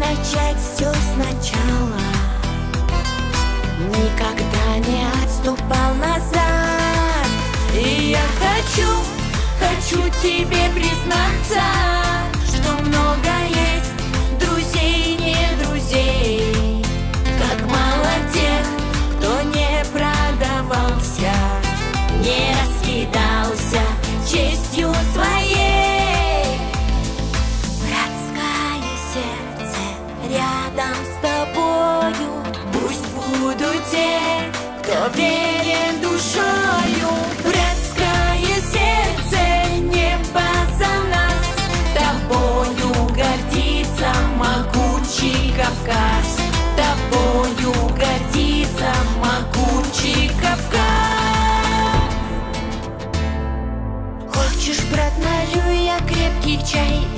начать все сначала, никогда не отступал назад. И я хочу тебе признаться, что много есть друзей, не друзей. Как мало тех, кто не продавался, не раскидался честью своей. Братское сердце рядом с тобою, пусть будут те, кто верен душою. Братское сердце, небо за нас, тобою гордится могучий Кавказ, тобою гордится могучий Кавказ. Хочешь, брат, налью я крепкий чай